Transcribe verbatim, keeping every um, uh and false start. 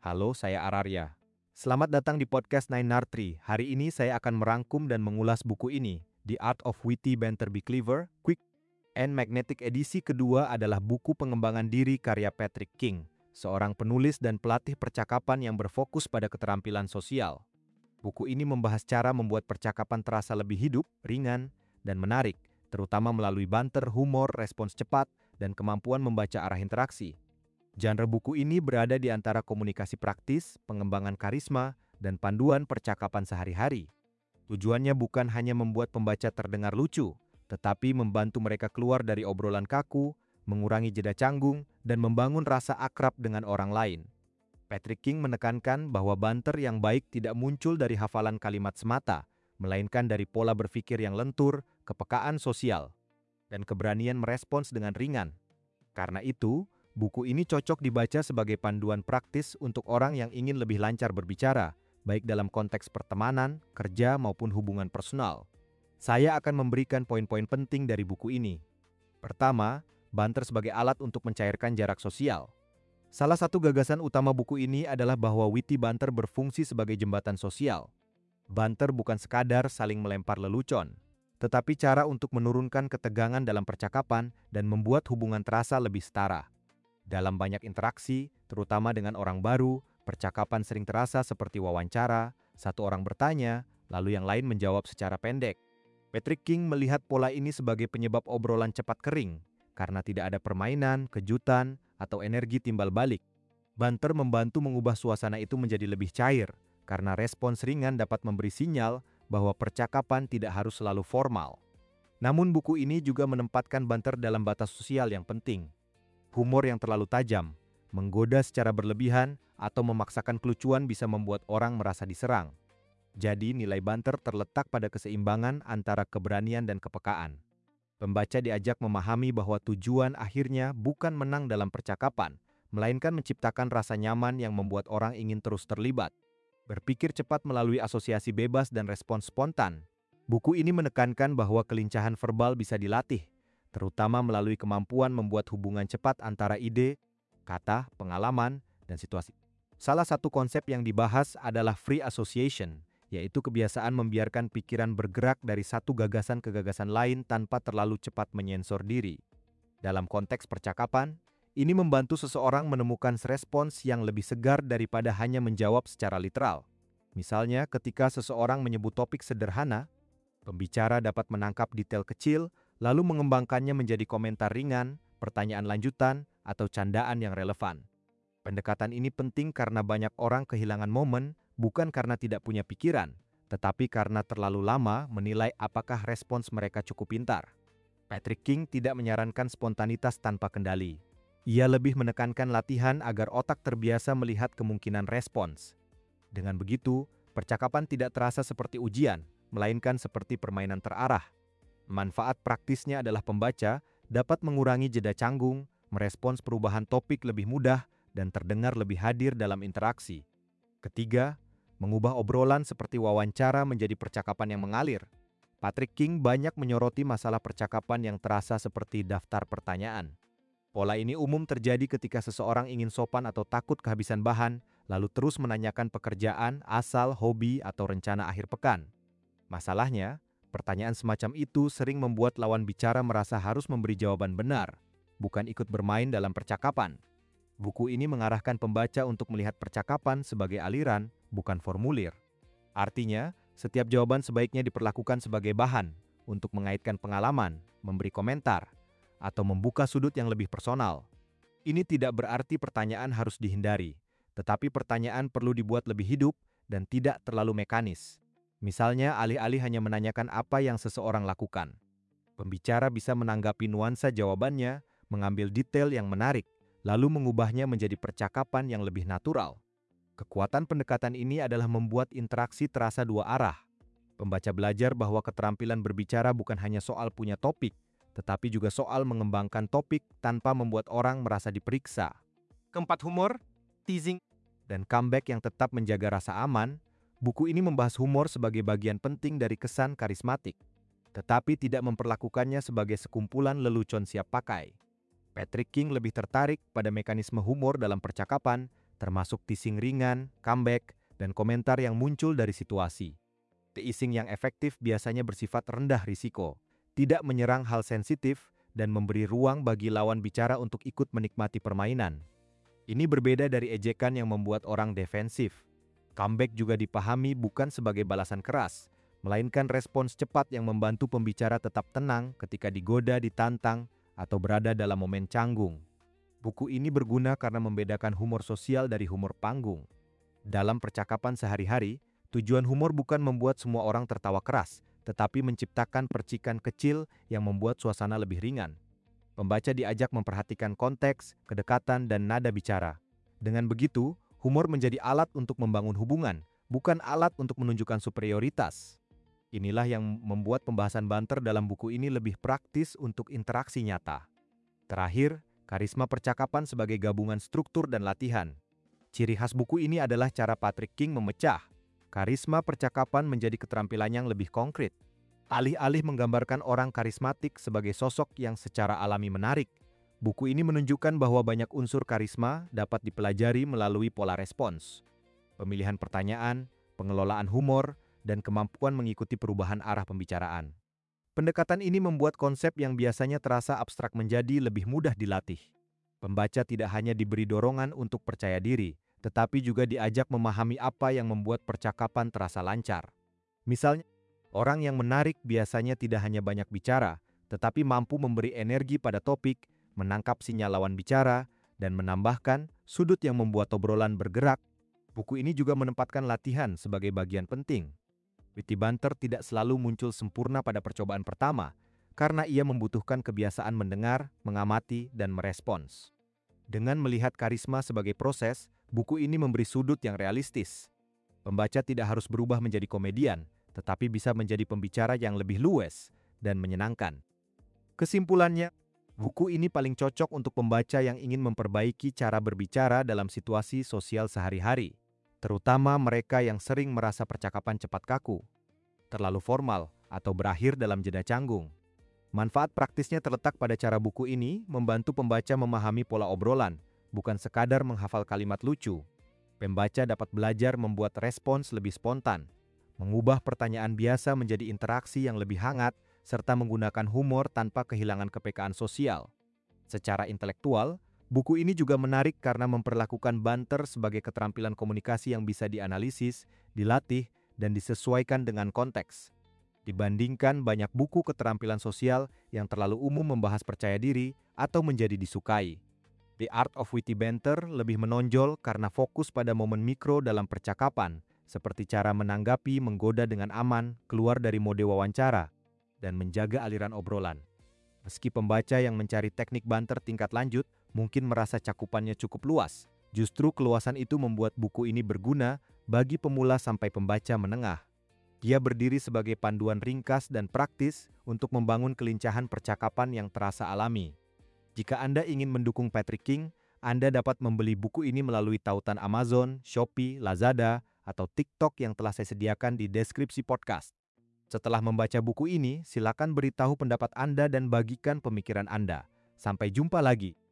Halo, saya Ararya. Selamat datang di podcast Nine Nartri. Hari ini saya akan merangkum dan mengulas buku ini, The Art of Witty Banter Be Clever, Quick and Magnetic edisi kedua adalah buku pengembangan diri karya Patrick King, seorang penulis dan pelatih percakapan yang berfokus pada keterampilan sosial. Buku ini membahas cara membuat percakapan terasa lebih hidup, ringan, dan menarik, terutama melalui banter, humor, respons cepat, dan kemampuan membaca arah interaksi. Genre buku ini berada di antara komunikasi praktis, pengembangan karisma, dan panduan percakapan sehari-hari. Tujuannya bukan hanya membuat pembaca terdengar lucu, tetapi membantu mereka keluar dari obrolan kaku, mengurangi jeda canggung, dan membangun rasa akrab dengan orang lain. Patrick King menekankan bahwa banter yang baik tidak muncul dari hafalan kalimat semata, melainkan dari pola berpikir yang lentur, kepekaan sosial, dan keberanian merespons dengan ringan. Karena itu, buku ini cocok dibaca sebagai panduan praktis untuk orang yang ingin lebih lancar berbicara, baik dalam konteks pertemanan, kerja, maupun hubungan personal. Saya akan memberikan poin-poin penting dari buku ini. Pertama, banter sebagai alat untuk mencairkan jarak sosial. Salah satu gagasan utama buku ini adalah bahwa witty banter berfungsi sebagai jembatan sosial. Banter bukan sekadar saling melempar lelucon, tetapi cara untuk menurunkan ketegangan dalam percakapan dan membuat hubungan terasa lebih setara. Dalam banyak interaksi, terutama dengan orang baru, percakapan sering terasa seperti wawancara, satu orang bertanya, lalu yang lain menjawab secara pendek. Patrick King melihat pola ini sebagai penyebab obrolan cepat kering, karena tidak ada permainan, kejutan, atau energi timbal balik. Banter membantu mengubah suasana itu menjadi lebih cair, karena respons ringan dapat memberi sinyal bahwa percakapan tidak harus selalu formal. Namun buku ini juga menempatkan banter dalam batas sosial yang penting. Humor yang terlalu tajam, menggoda secara berlebihan, atau memaksakan kelucuan bisa membuat orang merasa diserang. Jadi nilai banter terletak pada keseimbangan antara keberanian dan kepekaan. Pembaca diajak memahami bahwa tujuan akhirnya bukan menang dalam percakapan, melainkan menciptakan rasa nyaman yang membuat orang ingin terus terlibat. Berpikir cepat melalui asosiasi bebas dan respons spontan. Buku ini menekankan bahwa kelincahan verbal bisa dilatih, terutama melalui kemampuan membuat hubungan cepat antara ide, kata, pengalaman, dan situasi. Salah satu konsep yang dibahas adalah free association, yaitu kebiasaan membiarkan pikiran bergerak dari satu gagasan ke gagasan lain tanpa terlalu cepat menyensor diri. Dalam konteks percakapan, ini membantu seseorang menemukan respons yang lebih segar daripada hanya menjawab secara literal. Misalnya, ketika seseorang menyebut topik sederhana, pembicara dapat menangkap detail kecil, lalu mengembangkannya menjadi komentar ringan, pertanyaan lanjutan, atau candaan yang relevan. Pendekatan ini penting karena banyak orang kehilangan momen bukan karena tidak punya pikiran, tetapi karena terlalu lama menilai apakah respons mereka cukup pintar. Patrick King tidak menyarankan spontanitas tanpa kendali. Ia lebih menekankan latihan agar otak terbiasa melihat kemungkinan respons. Dengan begitu, percakapan tidak terasa seperti ujian, melainkan seperti permainan terarah. Manfaat praktisnya adalah pembaca dapat mengurangi jeda canggung, merespons perubahan topik lebih mudah, dan terdengar lebih hadir dalam interaksi. Ketiga, mengubah obrolan seperti wawancara menjadi percakapan yang mengalir. Patrick King banyak menyoroti masalah percakapan yang terasa seperti daftar pertanyaan. Pola ini umum terjadi ketika seseorang ingin sopan atau takut kehabisan bahan, lalu terus menanyakan pekerjaan, asal, hobi, atau rencana akhir pekan. Masalahnya, pertanyaan semacam itu sering membuat lawan bicara merasa harus memberi jawaban benar, bukan ikut bermain dalam percakapan. Buku ini mengarahkan pembaca untuk melihat percakapan sebagai aliran, bukan formulir. Artinya, setiap jawaban sebaiknya diperlakukan sebagai bahan untuk mengaitkan pengalaman, memberi komentar, atau membuka sudut yang lebih personal. Ini tidak berarti pertanyaan harus dihindari, tetapi pertanyaan perlu dibuat lebih hidup dan tidak terlalu mekanis. Misalnya, alih-alih hanya menanyakan apa yang seseorang lakukan. Pembicara bisa menanggapi nuansa jawabannya, mengambil detail yang menarik, lalu mengubahnya menjadi percakapan yang lebih natural. Kekuatan pendekatan ini adalah membuat interaksi terasa dua arah. Pembaca belajar bahwa keterampilan berbicara bukan hanya soal punya topik, tetapi juga soal mengembangkan topik tanpa membuat orang merasa diperiksa. Keempat, humor, teasing, dan comeback yang tetap menjaga rasa aman. Buku ini membahas humor sebagai bagian penting dari kesan karismatik, tetapi tidak memperlakukannya sebagai sekumpulan lelucon siap pakai. Patrick King lebih tertarik pada mekanisme humor dalam percakapan termasuk teasing ringan, comeback, dan komentar yang muncul dari situasi. Teasing yang efektif biasanya bersifat rendah risiko, tidak menyerang hal sensitif, dan memberi ruang bagi lawan bicara untuk ikut menikmati permainan. Ini berbeda dari ejekan yang membuat orang defensif. Comeback juga dipahami bukan sebagai balasan keras, melainkan respons cepat yang membantu pembicara tetap tenang ketika digoda, ditantang, atau berada dalam momen canggung. Buku ini berguna karena membedakan humor sosial dari humor panggung. Dalam percakapan sehari-hari, tujuan humor bukan membuat semua orang tertawa keras, tetapi menciptakan percikan kecil yang membuat suasana lebih ringan. Pembaca diajak memperhatikan konteks, kedekatan, dan nada bicara. Dengan begitu, humor menjadi alat untuk membangun hubungan, bukan alat untuk menunjukkan superioritas. Inilah yang membuat pembahasan banter dalam buku ini lebih praktis untuk interaksi nyata. Terakhir, karisma percakapan sebagai gabungan struktur dan latihan. Ciri khas buku ini adalah cara Patrick King memecah karisma percakapan menjadi keterampilan yang lebih konkret. Alih-alih menggambarkan orang karismatik sebagai sosok yang secara alami menarik, buku ini menunjukkan bahwa banyak unsur karisma dapat dipelajari melalui pola respons, pemilihan pertanyaan, pengelolaan humor, dan kemampuan mengikuti perubahan arah pembicaraan. Pendekatan ini membuat konsep yang biasanya terasa abstrak menjadi lebih mudah dilatih. Pembaca tidak hanya diberi dorongan untuk percaya diri, tetapi juga diajak memahami apa yang membuat percakapan terasa lancar. Misalnya, orang yang menarik biasanya tidak hanya banyak bicara, tetapi mampu memberi energi pada topik, menangkap sinyal lawan bicara, dan menambahkan sudut yang membuat obrolan bergerak. Buku ini juga menempatkan latihan sebagai bagian penting. Witty banter tidak selalu muncul sempurna pada percobaan pertama, karena ia membutuhkan kebiasaan mendengar, mengamati, dan merespons. Dengan melihat karisma sebagai proses, buku ini memberi sudut yang realistis. Pembaca tidak harus berubah menjadi komedian, tetapi bisa menjadi pembicara yang lebih luwes dan menyenangkan. Kesimpulannya, buku ini paling cocok untuk pembaca yang ingin memperbaiki cara berbicara dalam situasi sosial sehari-hari, terutama mereka yang sering merasa percakapan cepat kaku, terlalu formal, atau berakhir dalam jeda canggung. Manfaat praktisnya terletak pada cara buku ini membantu pembaca memahami pola obrolan, bukan sekadar menghafal kalimat lucu. Pembaca dapat belajar membuat respons lebih spontan, mengubah pertanyaan biasa menjadi interaksi yang lebih hangat, serta menggunakan humor tanpa kehilangan kepekaan sosial. Secara intelektual, buku ini juga menarik karena memperlakukan banter sebagai keterampilan komunikasi yang bisa dianalisis, dilatih, dan disesuaikan dengan konteks. Dibandingkan banyak buku keterampilan sosial yang terlalu umum membahas percaya diri atau menjadi disukai. The Art of Witty Banter lebih menonjol karena fokus pada momen mikro dalam percakapan, seperti cara menanggapi, menggoda dengan aman, keluar dari mode wawancara, dan menjaga aliran obrolan. Meski pembaca yang mencari teknik banter tingkat lanjut mungkin merasa cakupannya cukup luas, justru keluasan itu membuat buku ini berguna bagi pemula sampai pembaca menengah. Dia berdiri sebagai panduan ringkas dan praktis untuk membangun kelincahan percakapan yang terasa alami. Jika Anda ingin mendukung Patrick King, Anda dapat membeli buku ini melalui tautan Amazon, Shopee, Lazada, atau TikTok yang telah saya sediakan di deskripsi podcast. Setelah membaca buku ini, silakan beritahu pendapat Anda dan bagikan pemikiran Anda. Sampai jumpa lagi.